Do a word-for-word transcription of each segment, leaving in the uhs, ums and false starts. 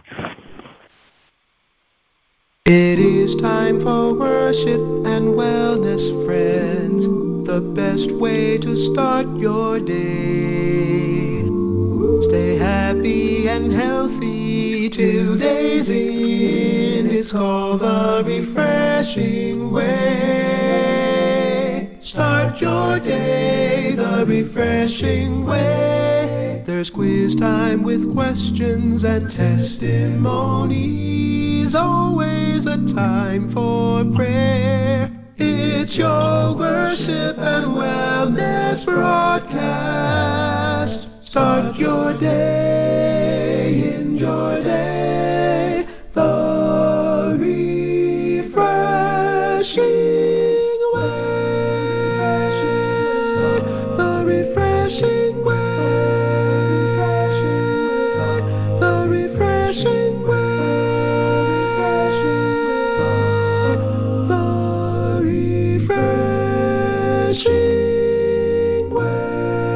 It is time for worship and wellness, friends. The best way to start your day. Stay happy and healthy. Today's in. It's called the refreshing way. Start your day the refreshing way. There's quiz time with questions and testimonies. Always a time for prayer. It's your worship and wellness broadcast. Start your day, in your day, the refreshing way, the refreshing way, the refreshing way, the refreshing way.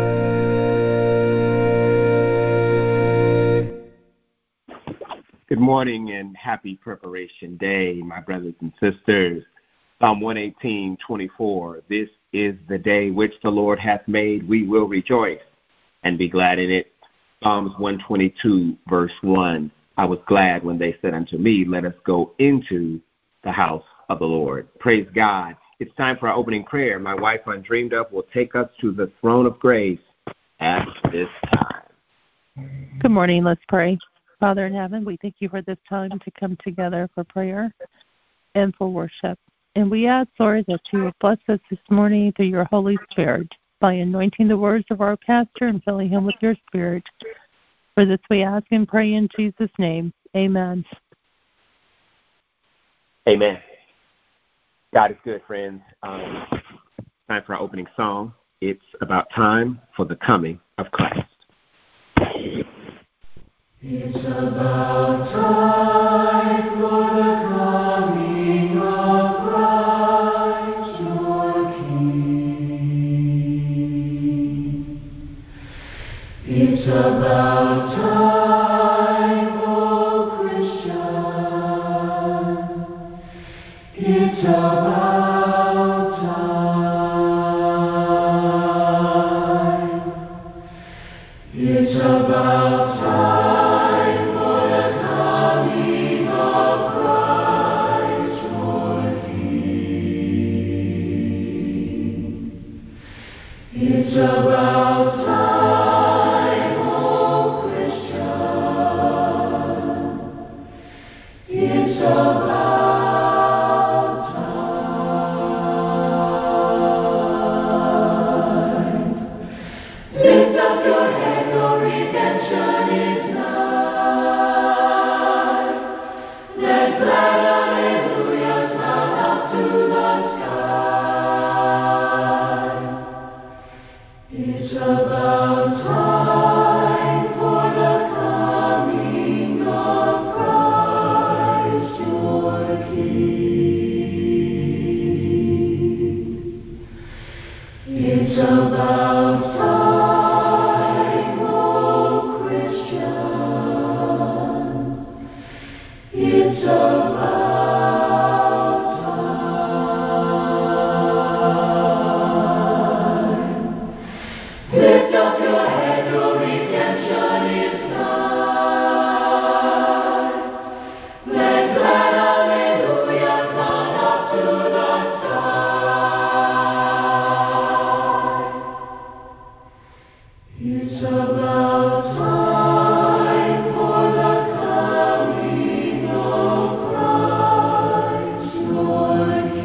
Good morning and happy Preparation Day, my brothers and sisters. Psalm one eighteen, twenty-four. This is the day which the Lord hath made. We will rejoice and be glad in it. Psalms one twenty-two, verse one. I was glad when they said unto me, let us go into the house of the Lord. Praise God. It's time for our opening prayer. My wife, Undreamed Of, will take us to the throne of grace at this time. Good morning. Let's pray. Father in heaven, we thank you for this time to come together for prayer and for worship. And we ask, Lord, that you will bless us this morning through your Holy Spirit by anointing the words of our pastor and filling him with your Spirit. For this we ask and pray in Jesus' name. Amen. Amen. God is good, friends. Um, time for our opening song. It's about time for the coming of Christ. It's about time for the coming of Christ, your King. It's about time, oh Christian. It's about time. It's about time. It's about time, oh Christian. It's about time. Lift up your head, your redemption is nigh. Let glad hallelujahs mount up to the sky. It's about time for the coming of Christ, your King. It's about time, oh Christian. It's about time. Lift up your head, your redemption is nigh. Let glad hallelujahs mount up to the sky. It's about time for the coming of Christ, your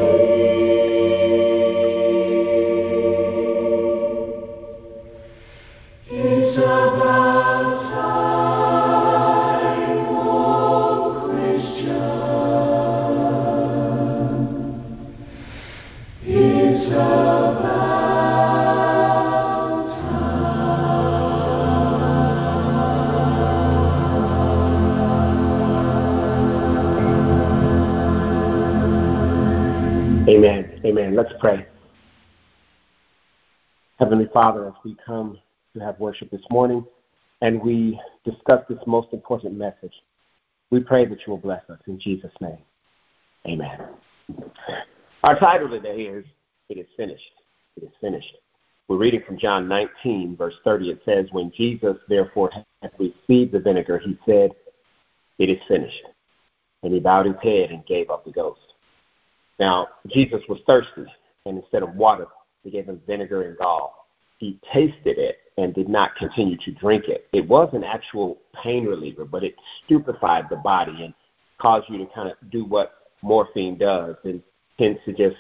King. It's about time, oh Christian. It's about time. Amen. Amen. Let's pray. Heavenly Father, as we come to have worship this morning and we discuss this most important message, We pray that you will bless us in Jesus' name. Amen. Our title today is, It is Finished. It is Finished. We're reading from John nineteen, verse thirty. It says, when Jesus, therefore, had received the vinegar, he said, it is finished. And he bowed his head and gave up the ghost. Now, Jesus was thirsty, and instead of water, they gave him vinegar and gall. He tasted it and did not continue to drink it. It was an actual pain reliever, but it stupefied the body and caused you to kind of do what morphine does and tends to just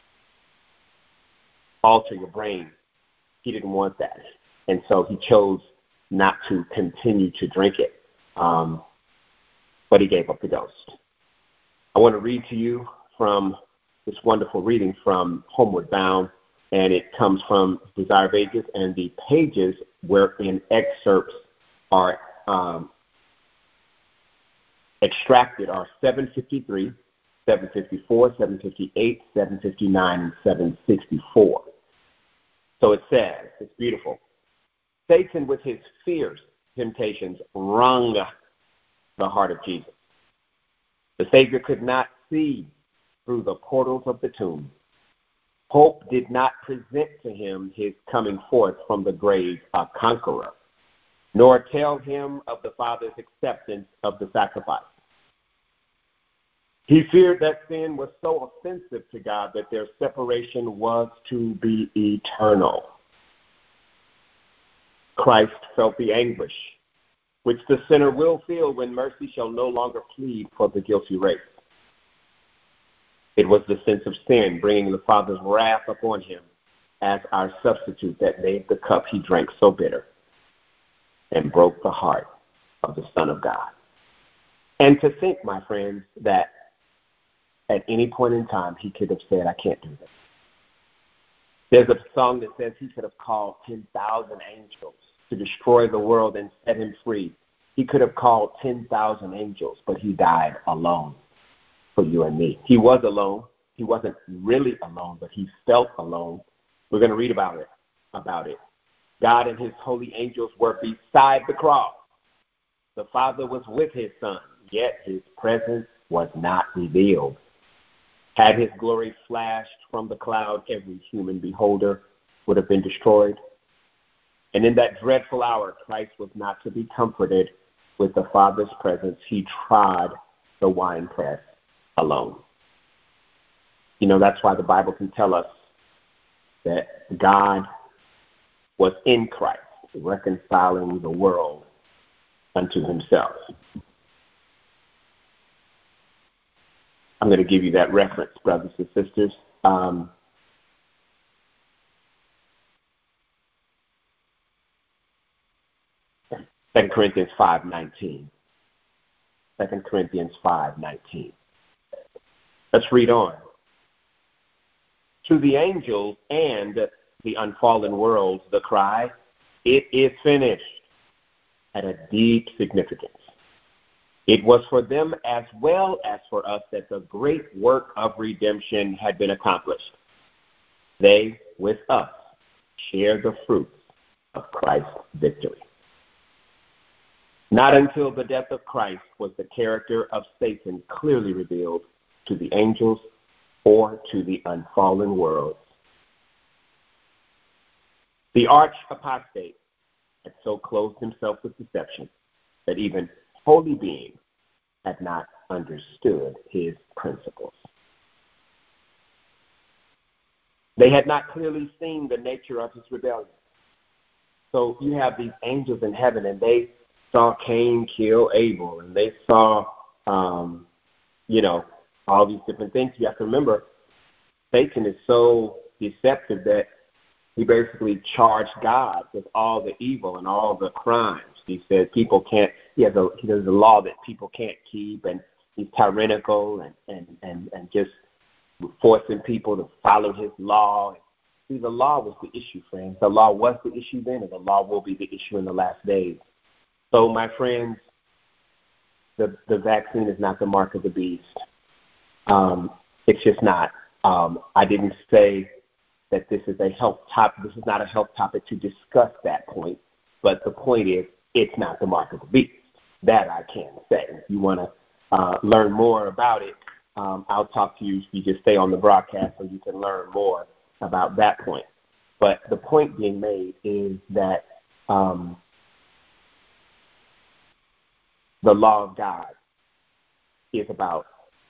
alter your brain. He didn't want that. And so he chose not to continue to drink it. Um, but he gave up the ghost. I want to read to you from this wonderful reading from Homeward Bound, and it comes from Desire of Ages, and the pages wherein excerpts are um, extracted are seven fifty-three, seven fifty-four, seven fifty-eight, seven fifty-nine, and seven sixty-four. So it says, it's beautiful. Satan with his fierce temptations wrung the heart of Jesus. The Savior could not see through the portals of the tomb. Hope did not present to him his coming forth from the grave a conqueror, nor tell him of the Father's acceptance of the sacrifice. He feared that sin was so offensive to God that their separation was to be eternal. Christ felt the anguish which the sinner will feel when mercy shall no longer plead for the guilty race. It was the sense of sin bringing the Father's wrath upon him as our substitute that made the cup he drank so bitter and broke the heart of the Son of God. And to think, my friends, that at any point in time he could have said, I can't do this. There's a song that says he could have called ten thousand angels to destroy the world and set him free. He could have called ten thousand angels, but he died alone for you and me. He was alone. He wasn't really alone, but he felt alone. We're going to read about it. About it. God and his holy angels were beside the cross. The Father was with his Son, yet his presence was not revealed. Had his glory flashed from the cloud, every human beholder would have been destroyed. And in that dreadful hour, Christ was not to be comforted with the Father's presence. He trod the winepress alone. You know, that's why the Bible can tell us that God was in Christ, reconciling the world unto himself. I'm going to give you that reference, brothers and sisters. Um, Second Corinthians five nineteen. Second Corinthians five nineteen. Let's read on. To the angels and the unfallen worlds, the cry, it is finished, had a deep significance. It was for them as well as for us that the great work of redemption had been accomplished. They, with us, share the fruits of Christ's victory. Not until the death of Christ was the character of Satan clearly revealed to the angels or to the unfallen worlds. The arch apostate had so clothed himself with deception that even holy beings had not understood his principles. They had not clearly seen the nature of his rebellion. So you have these angels in heaven, and they saw Cain kill Abel, and they saw, um, you know, all these different things. You have to remember, Satan is so deceptive that he basically charged God with all the evil and all the crimes. He said people can't, he has a, he has a law that people can't keep, and he's tyrannical and, and, and, and just forcing people to follow his law. See, the law was the issue, friends. The law was the issue then, and the law will be the issue in the last days. So, my friends, the, the vaccine is not the mark of the beast. Um, it's just not. Um, I didn't say that this is a health topic. This is not a health topic to discuss that point. But the point is, it's not the mark of the beast. That I can say. If you want to uh, learn more about it, um, I'll talk to you if you just stay on the broadcast so you can learn more about that point. But the point being made is that um, the law of God is about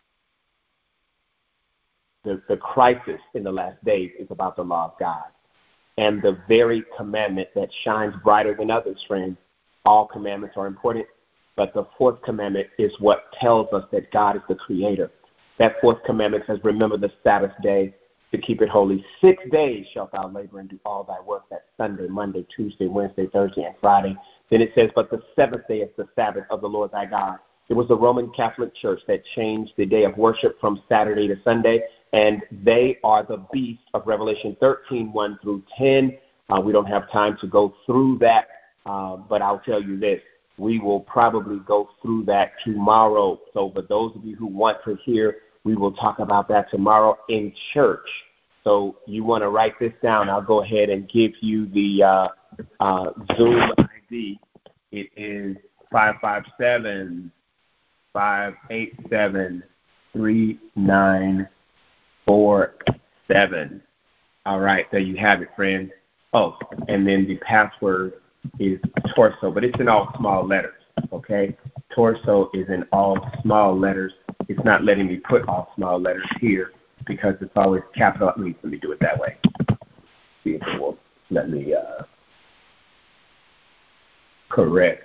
the, the crisis in the last days is about the law of God. And the very commandment that shines brighter than others, friends, all commandments are important, but the fourth commandment is what tells us that God is the creator. That fourth commandment says, remember the Sabbath day to keep it holy. Six days shalt thou labor and do all thy work. That's Sunday, Monday, Tuesday, Wednesday, Thursday, and Friday. Then it says, but the seventh day is the Sabbath of the Lord thy God. It was the Roman Catholic Church that changed the day of worship from Saturday to Sunday, and they are the beast of Revelation thirteen, one through ten. Uh, we don't have time to go through that, uh, but I'll tell you this. We will probably go through that tomorrow. So for those of you who want to hear, we will talk about that tomorrow in church. So you want to write this down. I'll go ahead and give you the uh, uh, Zoom I D. It is five five seven, five eight seven, three nine four seven. All right, there you have it, friends. Oh, and then the password is torso, but it's in all small letters, okay? Torso is in all small letters. It's not letting me put all small letters here because it's always capital. Let me, let me do it that way. See if it will let me uh, correct.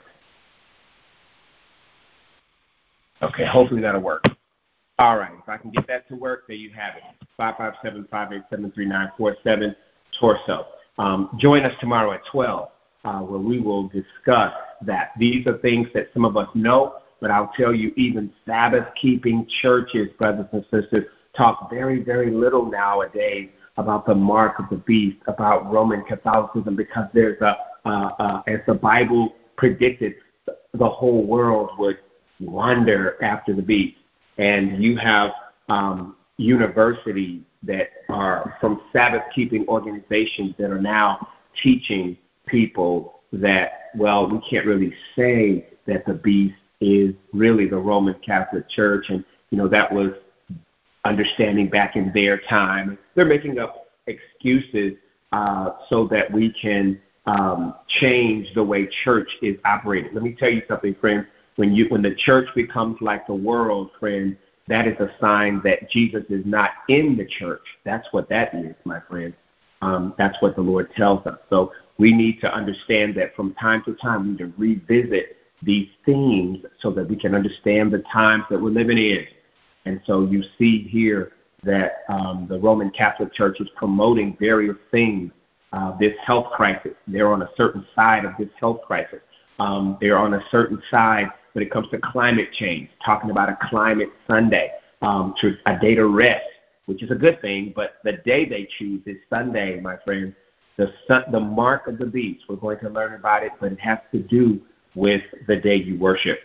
Okay, hopefully that'll work. All right, if I can get that to work, there you have it. five five seven, five eight seven, three nine four seven, torso. Um, join us tomorrow at twelve, uh, where we will discuss that. These are things that some of us know, but I'll tell you, even Sabbath-keeping churches, brothers and sisters, talk very, very little nowadays about the mark of the beast, about Roman Catholicism, because there's a, uh, uh, as the Bible predicted, the whole world would wander after the beast. And you have um, universities that are from Sabbath-keeping organizations that are now teaching people that, well, we can't really say that the beast is really the Roman Catholic Church. And, you know, that was understanding back in their time. They're making up excuses uh, so that we can um, change the way church is operated. Let me tell you something, friends. When you when the church becomes like the world, friend, that is a sign that Jesus is not in the church. That's what that is, my friend. Um, that's what the Lord tells us. So we need to understand that from time to time we need to revisit these themes so that we can understand the times that we're living in. And so you see here that um, the Roman Catholic Church is promoting various things, uh, this health crisis. They're on a certain side of this health crisis. Um, they're on a certain side when it comes to climate change, talking about a climate Sunday, um, to a day to rest, which is a good thing, but the day they choose is Sunday, my friends. The, sun, the mark of the beast, we're going to learn about it, but it has to do with the day you worship.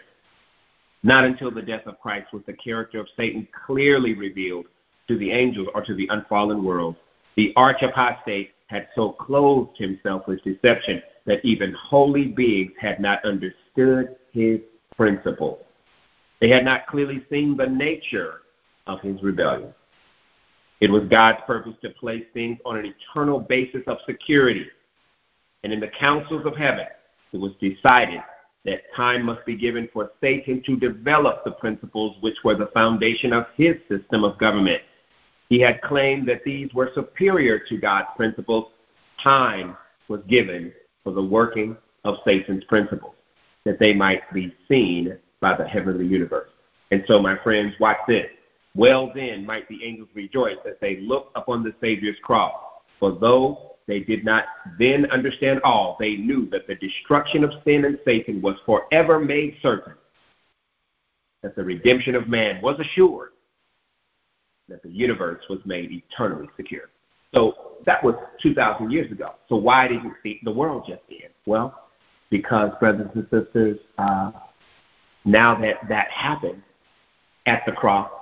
Not until the death of Christ was the character of Satan clearly revealed to the angels or to the unfallen world. The arch apostate had so clothed himself with deception that even holy beings had not understood his principle. They had not clearly seen the nature of his rebellion. It was God's purpose to place things on an eternal basis of security. And in the councils of heaven, it was decided that time must be given for Satan to develop the principles which were the foundation of his system of government. He had claimed that these were superior to God's principles. Time was given for the working of Satan's principles, that they might be seen by the heavenly universe. And so, my friends, watch this. Well then might the angels rejoice as they look upon the Savior's cross. For though they did not then understand all, they knew that the destruction of sin and Satan was forever made certain, that the redemption of man was assured, that the universe was made eternally secure. So that was two thousand years ago. So why didn't the, the world just end? Well, because, brothers and sisters, uh, now that that happened at the cross,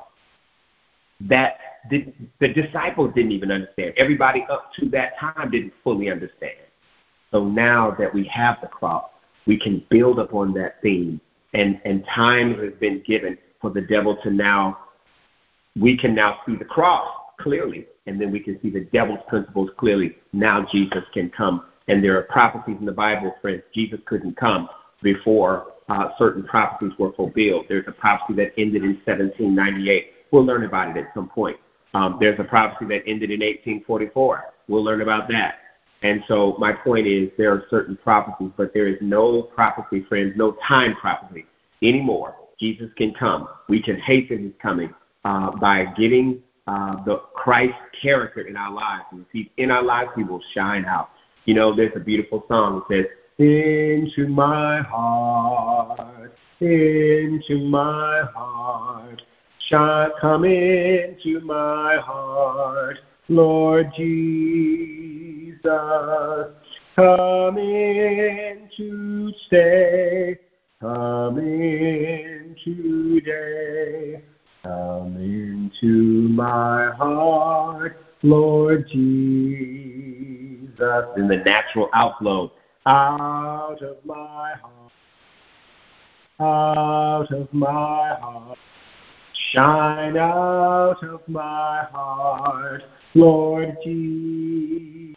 that did, the disciples didn't even understand. Everybody up to that time didn't fully understand. So now that we have the cross, we can build upon that theme and, and time has been given for the devil to now, we can now see the cross clearly, and then we can see the devil's principles clearly. Now Jesus can come. And there are prophecies in the Bible, friends. Jesus couldn't come before uh, certain prophecies were fulfilled. There's a prophecy that ended in seventeen ninety-eight. We'll learn about it at some point. Um, there's a prophecy that ended in eighteen forty-four. We'll learn about that. And so my point is there are certain prophecies, but there is no prophecy, friends, no time prophecy anymore. Jesus can come. We can hasten his coming uh, by getting uh, the Christ character in our lives. And if he's in our lives, he will shine out. You know, there's a beautiful song that says, into my heart, into my heart, shine, come into my heart, Lord Jesus, come in to stay, come in today, come into my heart, Lord Jesus. In the natural outflow, out of my heart, out of my heart, shine out of my heart, Lord Jesus,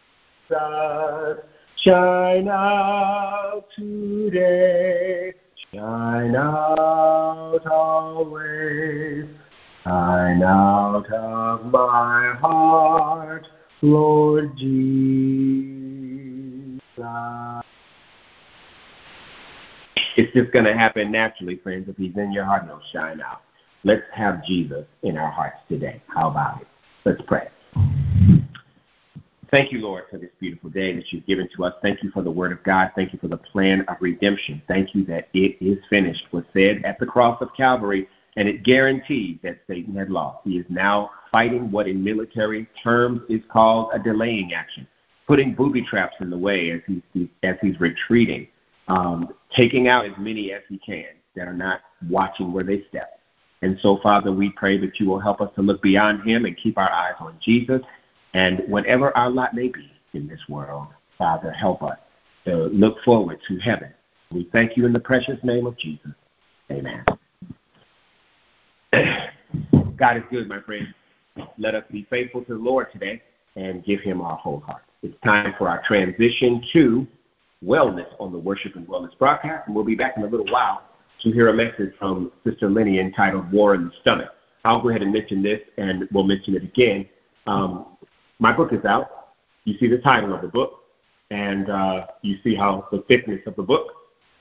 shine out today, shine out always, shine out of my heart, Lord Jesus. It's just going to happen naturally, friends. If he's in your heart, he'll shine out. Let's have Jesus in our hearts today. How about it? Let's pray. Thank you, Lord, for this beautiful day that you've given to us. Thank you for the word of God. Thank you for the plan of redemption. Thank you that it is finished, was said at the cross of Calvary, and it guaranteed that Satan had lost. He is now fighting what in military terms is called a delaying action, putting booby traps in the way as he's, as he's retreating, um, taking out as many as he can that are not watching where they step. And so, Father, we pray that you will help us to look beyond him and keep our eyes on Jesus. And whatever our lot may be in this world, Father, help us to look forward to heaven. We thank you in the precious name of Jesus. Amen. God is good, my friends. Let us be faithful to the Lord today and give him our whole heart. It's time for our transition to wellness on the Worship and Wellness broadcast, and we'll be back in a little while to hear a message from Sister Lenny entitled War in the Stomach. I'll go ahead and mention this, and we'll mention it again. Um, my book is out. You see the title of the book, and uh, you see how the thickness of the book.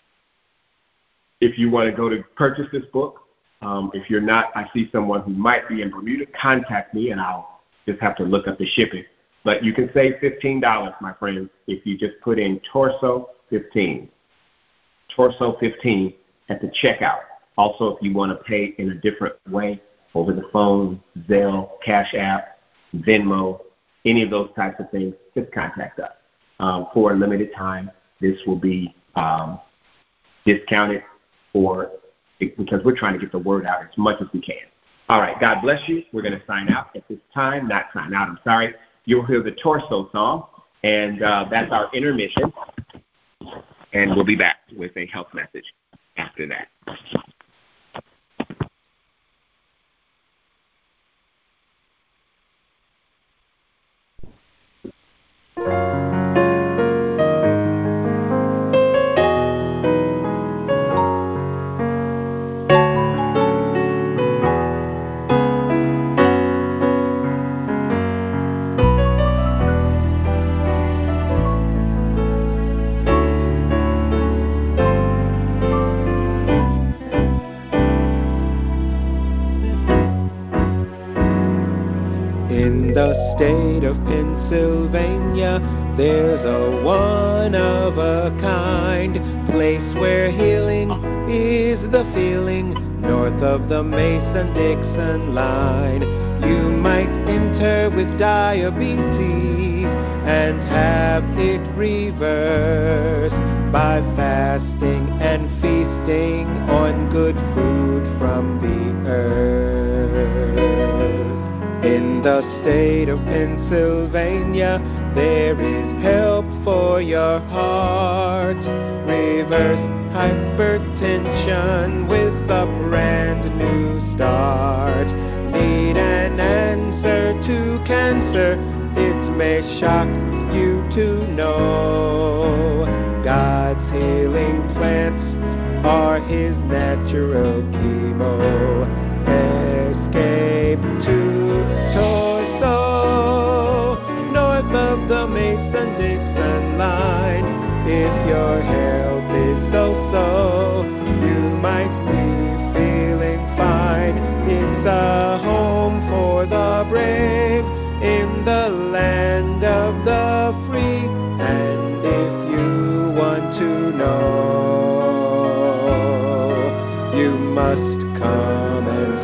If you want to go to purchase this book, um, if you're not, I see someone who might be in Bermuda, contact me, and I'll just have to look up the shipping. But you can save fifteen dollars, my friends, if you just put in Torso fifteen. Torso fifteen at the checkout. Also, if you want to pay in a different way, over the phone, Zelle, Cash App, Venmo, any of those types of things, just contact us. Um, for a limited time, this will be um, discounted for because we're trying to get the word out as much as we can. All right, God bless you. We're going to sign out at this time. Not sign out, I'm sorry. You'll hear the Torso song, and uh, that's our intermission. And we'll be back with a health message after that. State of Pennsylvania, there's a one-of-a-kind place where healing is the feeling, north of the Mason-Dixon line. You might enter with diabetes and have it reversed by fasting and feasting on good food from the earth. In the state of Pennsylvania, there is help for your heart. Reverse hypertension with a brand new start. Need an answer to cancer, it may shock you to know God's healing plants are his natural chemo. Escape to Torso, north of the Mason-Dixon line. If your health is so-so, you might be feeling fine. It's a home for the brave in the land of the free. And if you want to know, you must come and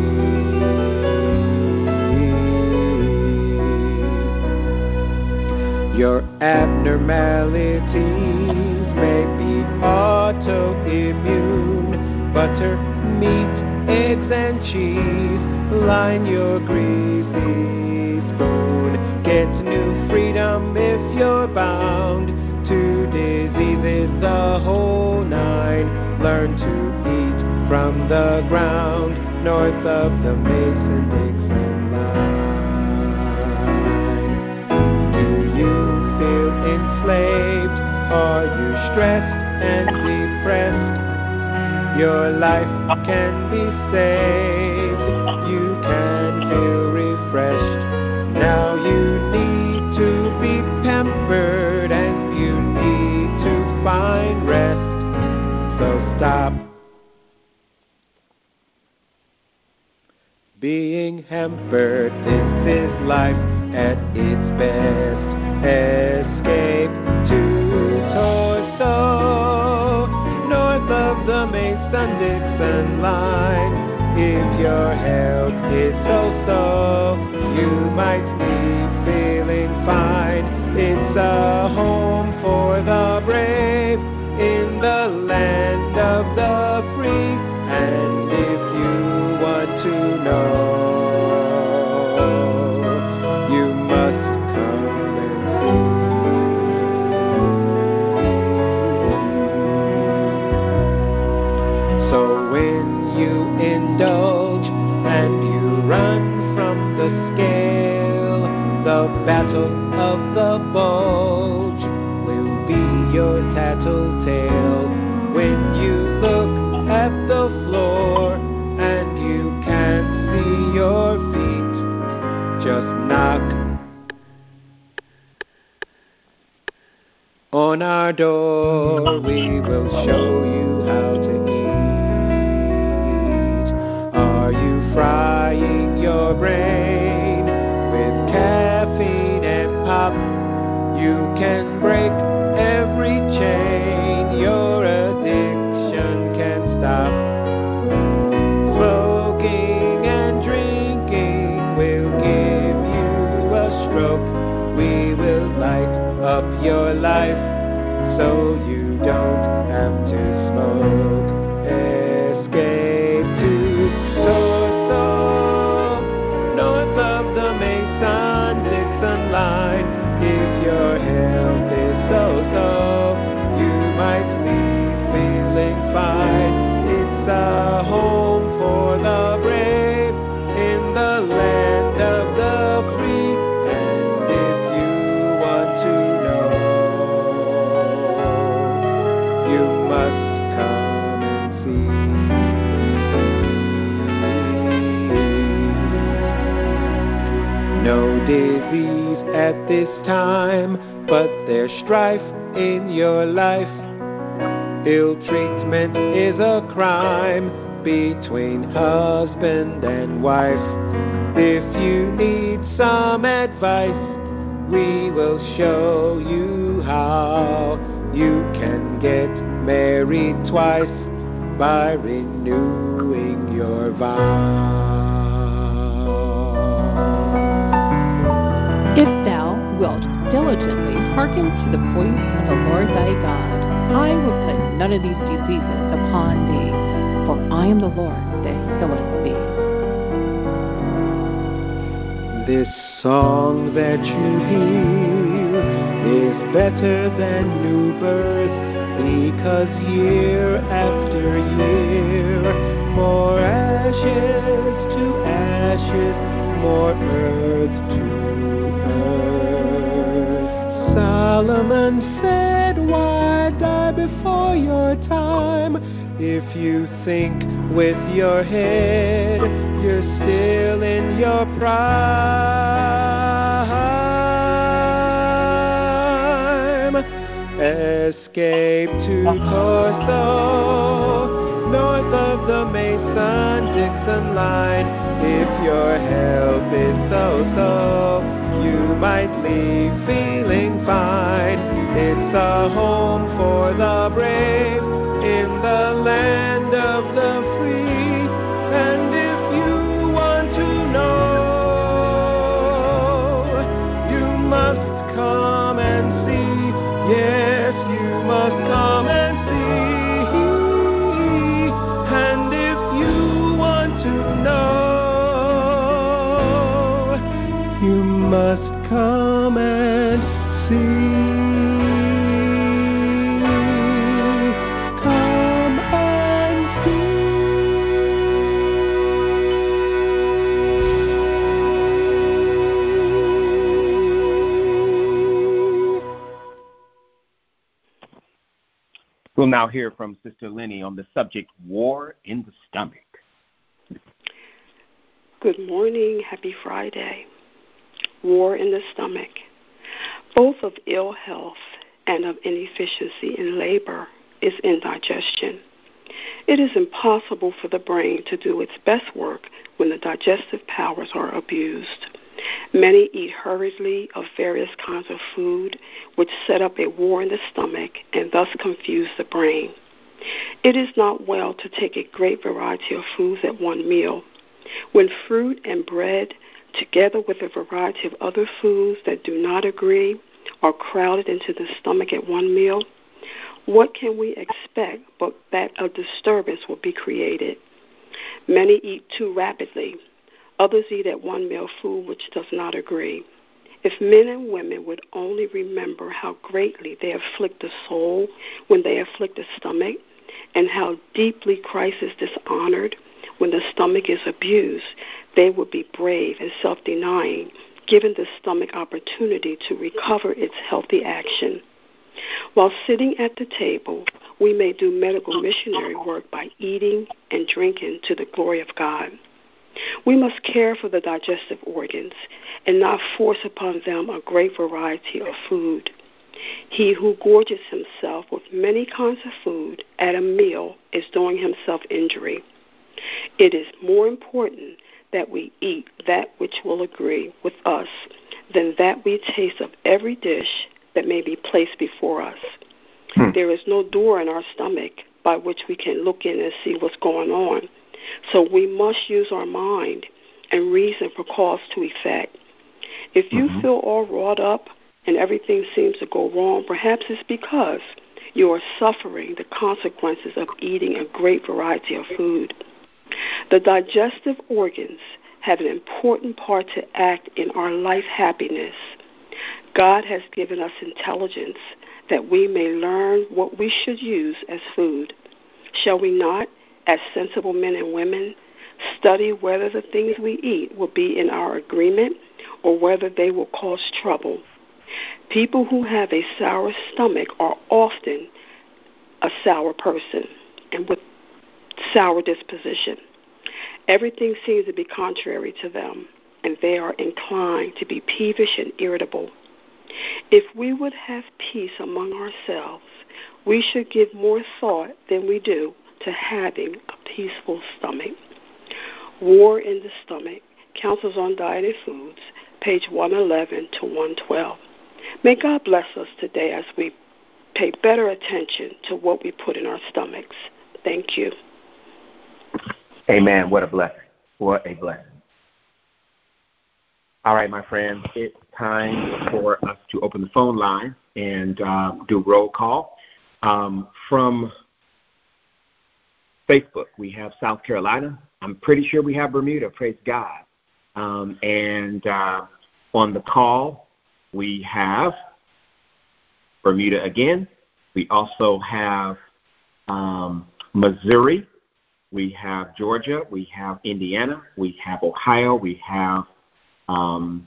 see. Your abnormalities may be autoimmune. Butter, meat, eggs, and cheese line your greasy spoon. Get new freedom if you're bound to diseases, the whole nine. Learn to eat from the ground north of the Mason-Dixon line. Do you feel enslaved? Are you stressed and depressed? Your life can be saved. You can feel refreshed. Now you need to be pampered and you need to find rest. So stop being hampered. This is life at its best. Escape to Torso, north of the Mason-Dixon line. If your health is so-so, you might be feeling fine. It's a home for the brave in the land of the free. And if you want to know, you must come and see. So when you indulge and you run from the scale, the battle of the bulge will be your tattletale. When you look at the floor and you can't see your feet, just knock on our door. We will show you how to eat. Are you frying your brain with caffeine and pop? You can break every chain. Your addiction can stop. Smoking and drinking will give you a stroke. We will light up your life so you don't have to smoke. Escape to Torso, north of the Mason-Dixon line. If your health is so-so, you might be feeling fine. It's a home for the brave in the land of the free. And if you want to know, you must come and see. No disease at this time, but there's strife in your life. Ill treatment is a crime between husband and wife. If you need some advice, we will show you how. You can get married twice by renewing your vow. If thou wilt diligently hearken to the voice of the Lord thy God, I will put none of these diseases upon thee, for I am the Lord that healeth thee. This song that you hear is better than new birth, because 'cause year after year, more ashes to ashes, more earth to earth. Solomon said, why die before your time? If you think with your head, you're still in your prime. Escape to Corso, north of the Mason-Dixon line. If your health is so-so, you might leave feeling fine. It's a home for the brave in the land of the free. And if you want to know, you must come and see. Yes, you must come and see. And if you want to know, you must come and see. Come and see. We'll now hear from Sister Lenny on the subject, War in the Stomach. Good morning. Happy Friday. War in the stomach. Both of ill health and of inefficiency in labor is indigestion. It is impossible for the brain to do its best work when the digestive powers are abused. Many eat hurriedly of various kinds of food, which set up a war in the stomach and thus confuse the brain. It is not well to take a great variety of foods at one meal. When fruit and bread, together with a variety of other foods that do not agree, are crowded into the stomach at one meal, what can we expect but that a disturbance will be created? Many eat too rapidly. Others eat at one meal food which does not agree. If men and women would only remember how greatly they afflict the soul when they afflict the stomach, and how deeply Christ is dishonored when the stomach is abused, they would be brave and self-denying, giving the stomach opportunity to recover its healthy action. While sitting at the table, we may do medical missionary work by eating and drinking to the glory of God. We must care for the digestive organs and not force upon them a great variety of food. He who gorges himself with many kinds of food at a meal is doing himself injury. It is more important that we eat that which will agree with us than that we taste of every dish that may be placed before us. Hmm. There is no door in our stomach by which we can look in and see what's going on. So we must use our mind and reason for cause to effect. If you mm-hmm. feel all wrought up and everything seems to go wrong, perhaps it's because you are suffering the consequences of eating a great variety of food. The digestive organs have an important part to act in our life happiness. God has given us intelligence that we may learn what we should use as food. Shall we not, as sensible men and women, study whether the things we eat will be in our agreement or whether they will cause trouble? People who have a sour stomach are often a sour person and with sour disposition. Everything seems to be contrary to them, and they are inclined to be peevish and irritable. If we would have peace among ourselves, we should give more thought than we do to having a peaceful stomach. War in the Stomach, Counsels on Diet and Foods, page one eleven to one twelve. May God bless us today as we pay better attention to what we put in our stomachs. Thank you. Amen. What a blessing. What a blessing. All right, my friends, it's time for us to open the phone line and uh, do roll call. Um, from Facebook, we have South Carolina. I'm pretty sure we have Bermuda. Praise God. Um, and uh, on the call, we have Bermuda again. We also have um, Missouri, we have Georgia, we have Indiana, we have Ohio, we have um,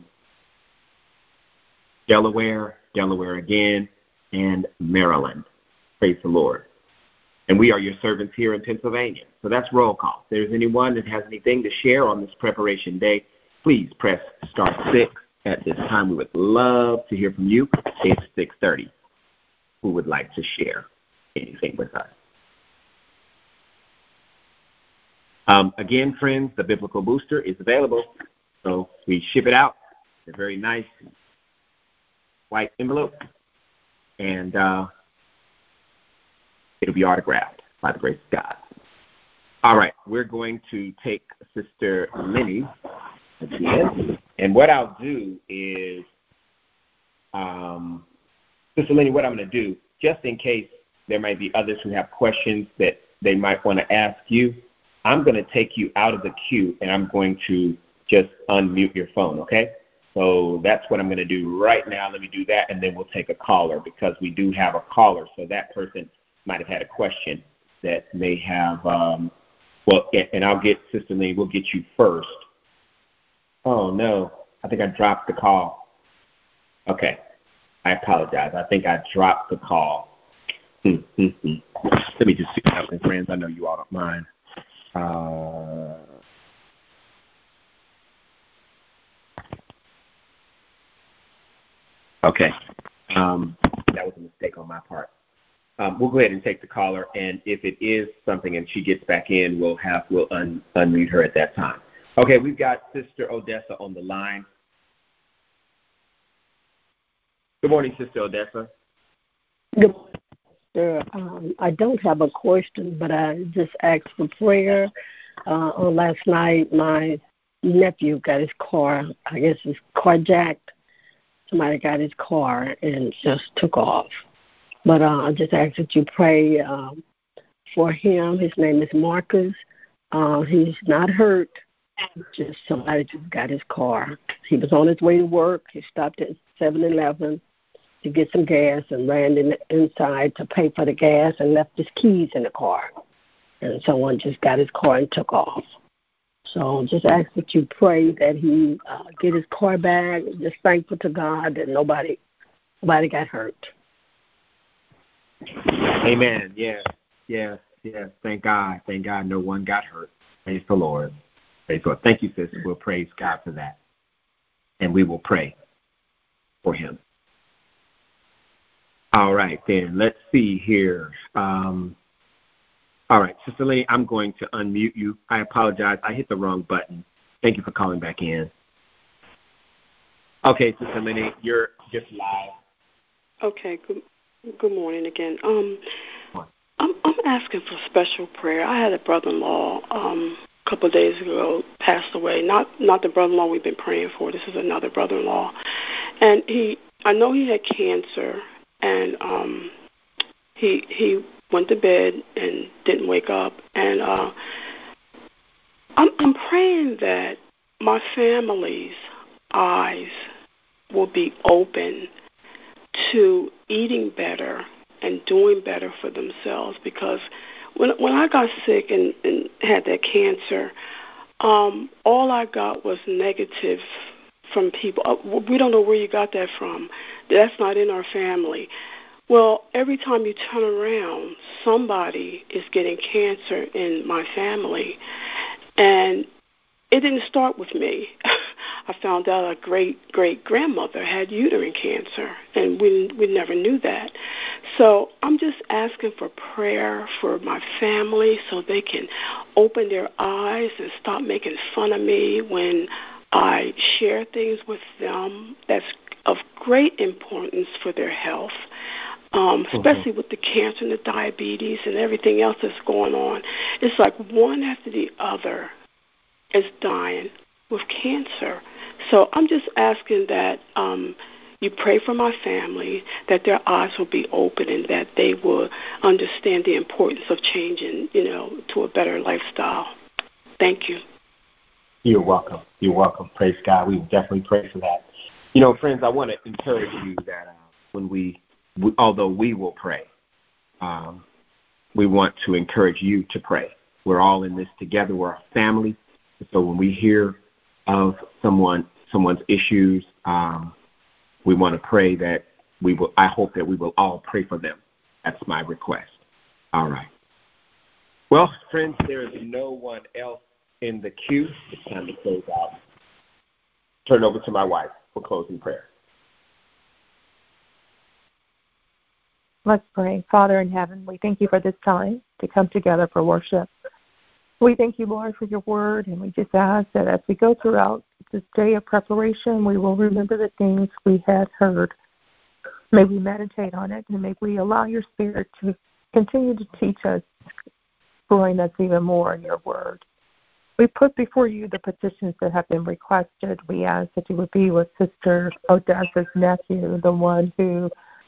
Delaware, Delaware again, and Maryland. Praise the Lord. And we are your servants here in Pennsylvania. So that's roll call. If there's anyone that has anything to share on this preparation day, please press star six. At this time, we would love to hear from you. It's six thirty. Who would like to share anything with us? Um, again, friends, the Biblical Booster is available. So we ship it out. It's a very nice white envelope. And uh, it'll be autographed by the grace of God. All right, we're going to take Sister Lenny again. And what I'll do is, um, Sister Lenny, what I'm going to do, just in case there might be others who have questions that they might want to ask you, I'm going to take you out of the queue, and I'm going to just unmute your phone, okay? So that's what I'm going to do right now. Let me do that, and then we'll take a caller because we do have a caller. So that person might have had a question that may have, um, well, and I'll get, Sister Lenny, we'll get you first. Oh, no, I think I dropped the call. Okay, I apologize. I think I dropped the call. Mm-hmm. Let me just see something, friends. I know you all don't mind. Uh, okay, um, that was a mistake on my part. Um, we'll go ahead and take the caller, and if it is something and she gets back in, we'll have we'll un, unmute her at that time. Okay, we've got Sister Odessa on the line. Good morning, Sister Odessa. Good morning, sir. Um, I don't have a question, but I just asked for prayer. Uh, on last night, my nephew got his car, I guess his car jacked. Somebody got his car and just took off. But uh, I just ask that you pray um, for him. His name is Marcus. Uh, he's not hurt. Just somebody just got his car. He was on his way to work. He stopped at seven eleven to get some gas and ran in, inside to pay for the gas and left his keys in the car. And someone just got his car and took off. So just ask that you pray that he uh, get his car back. Just thankful to God that nobody nobody got hurt. Amen. Yes, yes, yes. Thank God. Thank God no one got hurt. Praise the Lord. Praise the Lord. Thank you, sister. We'll praise God for that. And we will pray for him. All right, then. Let's see here. Um, all right, Sister Lenny, I'm going to unmute you. I apologize. I hit the wrong button. Thank you for calling back in. Okay, Sister Lenny, you're just live. Okay, good, good morning again. Um, I'm, I'm asking for special prayer. I had a brother-in-law um, a couple of days ago passed away. Not not the brother-in-law we've been praying for. This is another brother-in-law, and he I know he had cancer, and um, he he went to bed and didn't wake up. And uh, I'm I'm praying that my family's eyes will be open to eating better and doing better for themselves, because when when I got sick and, and had that cancer, um, all I got was negative from people. Uh, we don't know where you got that from. That's not in our family. Well, every time you turn around, somebody is getting cancer in my family. And it didn't start with me. I found out a great-great-grandmother had uterine cancer, and we we never knew that. So I'm just asking for prayer for my family so they can open their eyes and stop making fun of me when I share things with them that's of great importance for their health, um, especially mm-hmm. with the cancer and the diabetes and everything else that's going on. It's like one after the other is dying with cancer. So I'm just asking that um, you pray for my family, that their eyes will be open and that they will understand the importance of changing, you know, to a better lifestyle. Thank you. You're welcome. You're welcome. Praise God. We definitely pray for that. You know, friends, I want to encourage you that uh, when we, we, although we will pray, um, we want to encourage you to pray. We're all in this together. We're a family. So when we hear of someone someone's issues, um, we want to pray that we will. I hope that we will all pray for them. That's my request. All right. Well, friends, there is no one else in the queue. It's time to close out. Turn over to my wife for closing prayer. Let's pray. Father in heaven, we thank you for this time to come together for worship. We thank you, Lord, for your word, and we just ask that as we go throughout this day of preparation, we will remember the things we had heard. May we meditate on it, and may we allow your Spirit to continue to teach us, growing us even more in your word. We put before you the petitions that have been requested. We ask that you would be with Sister Odessa's nephew, the one who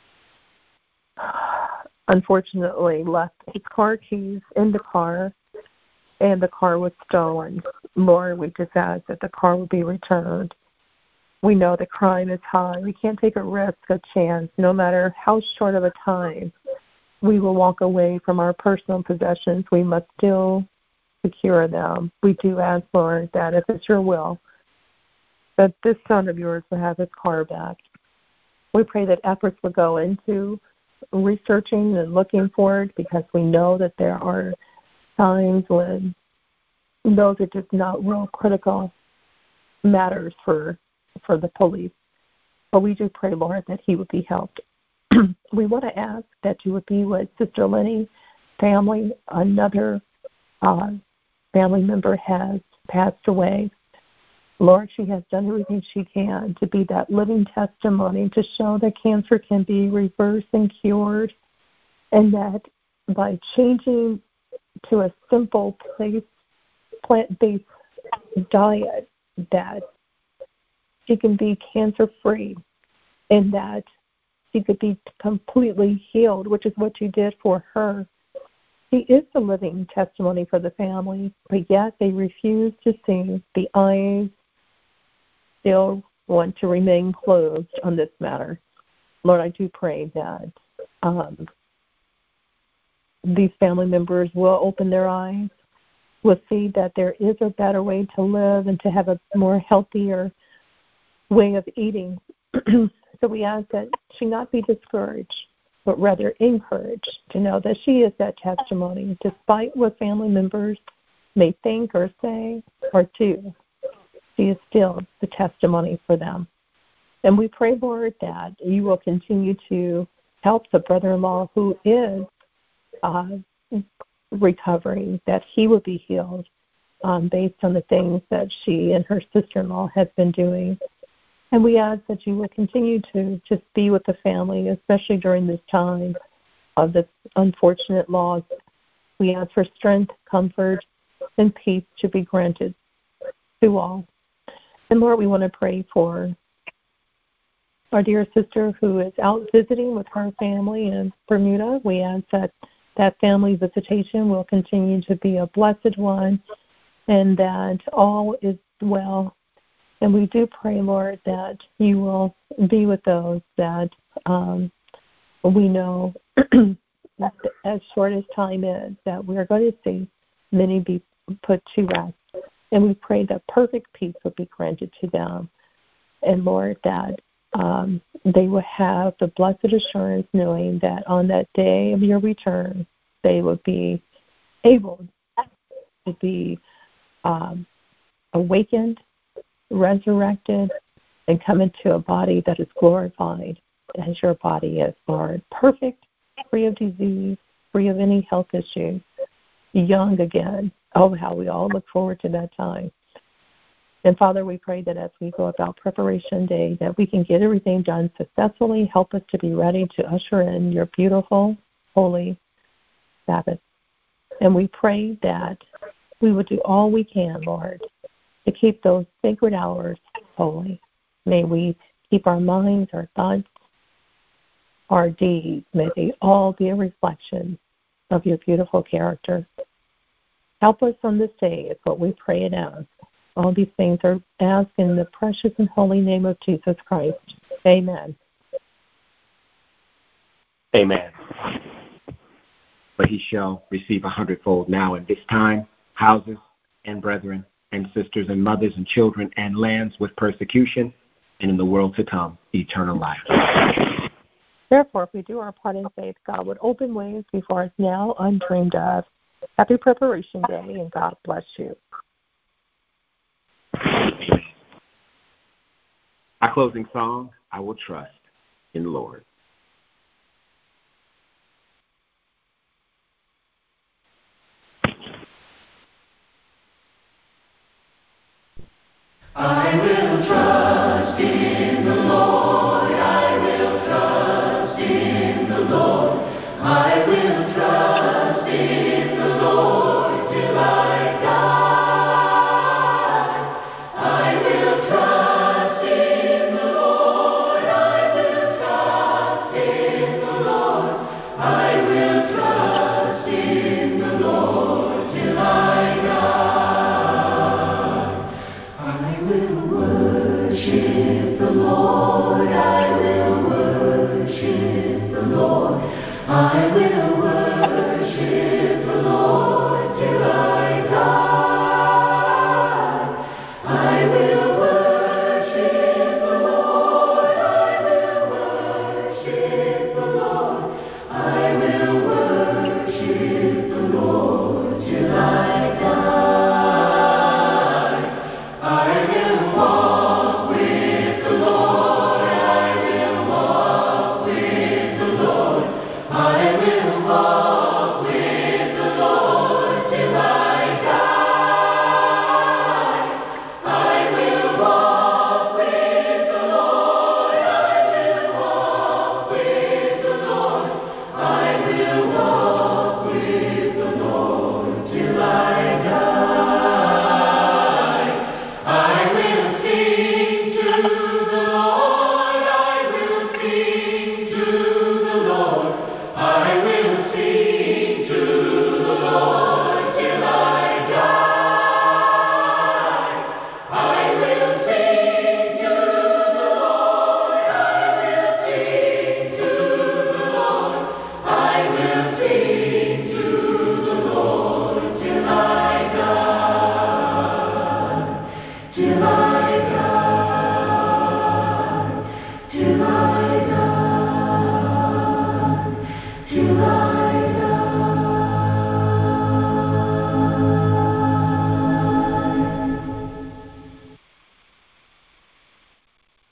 unfortunately left his car keys in the car, and the car was stolen. Lord, we just ask that the car would be returned. We know the crime is high. We can't take a risk, a chance, no matter how short of a time we will walk away from our personal possessions. We must still secure them. We do ask, Lord, that if it's your will, that this son of yours will have his car back. We pray that efforts will go into researching and looking for it, because we know that there are times when those are just not real critical matters for for the police. But we do pray, Lord, that he would be helped. We want to ask that you would be with Sister Lenny's family. Another uh, family member has passed away. Lord, she has done everything she can to be that living testimony to show that cancer can be reversed and cured, and that by changing to a simple place, plant-based diet, that she can be cancer-free, and that she could be completely healed, which is what you did for her. She is the living testimony for the family, but yet they refuse to see. The eyes still want to remain closed on this matter. Lord, I do pray that um, these family members will open their eyes, will see that there is a better way to live and to have a more healthier way of eating. So we ask that she not be discouraged, but rather encouraged to know that she is that testimony, despite what family members may think or say or do. She is still the testimony for them. And we pray, Lord, that you will continue to help the brother-in-law who is uh, recovering, that he will be healed um, based on the things that she and her sister-in-law have been doing. And we ask that you will continue to just be with the family, especially during this time of this unfortunate loss. We ask for strength, comfort, and peace to be granted to all. And Lord, we want to pray for our dear sister who is out visiting with her family in Bermuda. We ask that that family visitation will continue to be a blessed one, and that all is well. And we do pray, Lord, that you will be with those that um, we know, as short as time is, that we are going to see many be put to rest. And we pray that perfect peace will be granted to them. And, Lord, that um, they will have the blessed assurance knowing that on that day of your return, they will be able to be um, awakened, resurrected, and come into a body that is glorified as your body is, Lord. Perfect, free of disease, free of any health issues, young again. Oh, how we all look forward to that time. And, Father, we pray that as we go about preparation day, that we can get everything done successfully. Help us to be ready to usher in your beautiful, holy Sabbath. And we pray that we would do all we can, Lord, to keep those sacred hours holy. May we keep our minds, our thoughts, our deeds, may they all be a reflection of your beautiful character. Help us on this day is what we pray and ask. All these things are asked in the precious and holy name of Jesus Christ. Amen. Amen. but he shall receive a hundredfold now in this time, houses and brethren and sisters and mothers and children and lands with persecution, and in the world to come, eternal life. Therefore, if we do our part in faith, God would open ways before us now undreamed of. Happy Preparation Day, and God bless you. Amen. Our closing song, I Will Trust in the Lord. I will trust.